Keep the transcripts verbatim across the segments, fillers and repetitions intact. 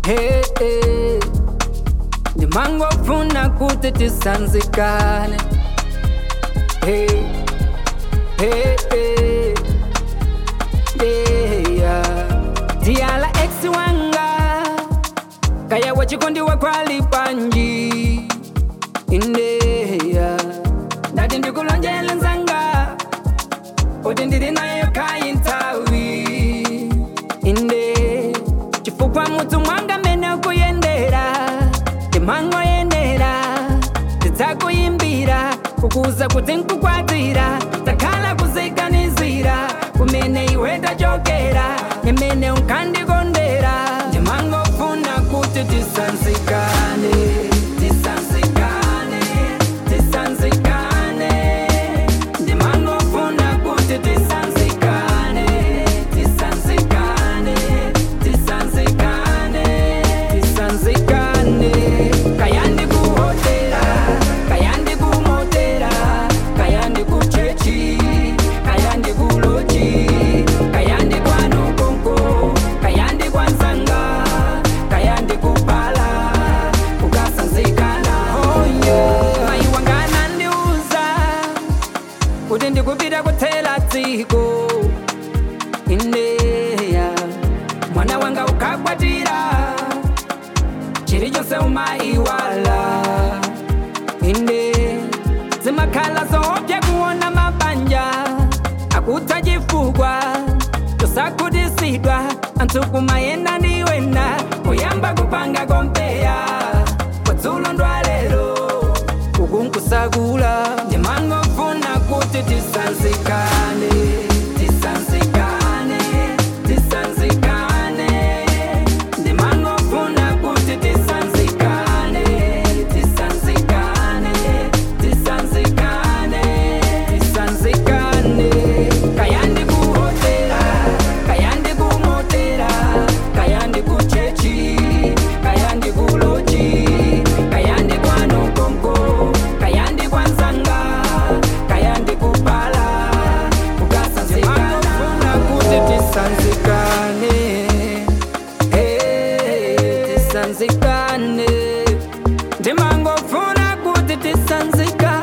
Hey, hey. Ndimangofuna kuti tisanzikane. Hey, hey, hey. Yeah. Diala ex wanga kaya wachikondi wakwali panji indeya ndati ndikulonjele nzanga oti ndiri nayo kayintawi inde chifukwa mutu mwanga mene kuyendera timango yendera tidzakuyimbira kukuza kuti nkukwatira takhala kuzikanizira kumene iwe tachokera nemene unkandikondera ndimangofuna kuti tisanzikane tisanzikane tisanzikane ndimangofuna kuti tisanzikane tisanzikane tisanzikane tisanzikane kayandi kuhotera kayandi kumotera kayandi kuchechi kayandi kuloji kayandi kwano konko kayandi kwanzanga kayandi kupala kukasanzikana oh yeah mai wangana ndiuza kuti ndikupita kuthela dziko indeya mwana wanga ukakwatira chiri chose umaiwala inde zimakhala zoopya kuona mabanja akutajifugwa tosakudisidwa antukumayenda ndiwena kuyamba kupanga kompeya kwatsulo ndwalero kukunkusagula ndimangofuna kuti tisanzikane tisanzikane tisanzikane ndimangofuna kuti tisanzikane tisanzikane tisanzikane tisanzikane kayandi kuhotera kayandi kumotera kayandi kuchechi kayandi kuloji kayandi kwano konko kayandi kwanzanga kayandi kupala kukasanzikana kuti tisanzikane hey, tisanzikane ndimangofuna kuti tisanzika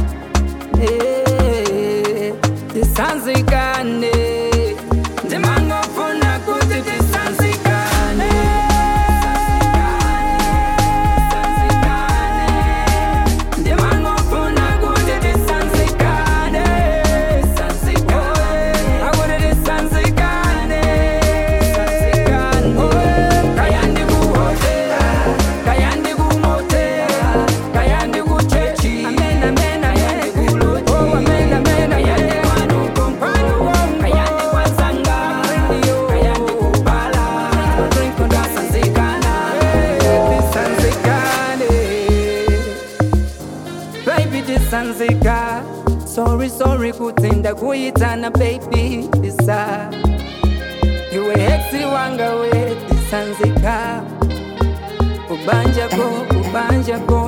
hey, tisanzikane ndimangofuna kuti tisanzikane tisanzikane ndimangofuna kuti tisanzikane tisanzikane akuti tisanzikane tisanzikane kayandi kuhotera kayandi kumotera kayandi kuchechi amen amen kayandi kuloji amen amen kayandi kwano konkwano kayandi kwanzanga kayandi kupala kukasanzikana tisanzikane baby tisanzika sorry sorry kutenda kuyitana baby tisa iwe hexi wanga we tisanzika kubanjako kubanjako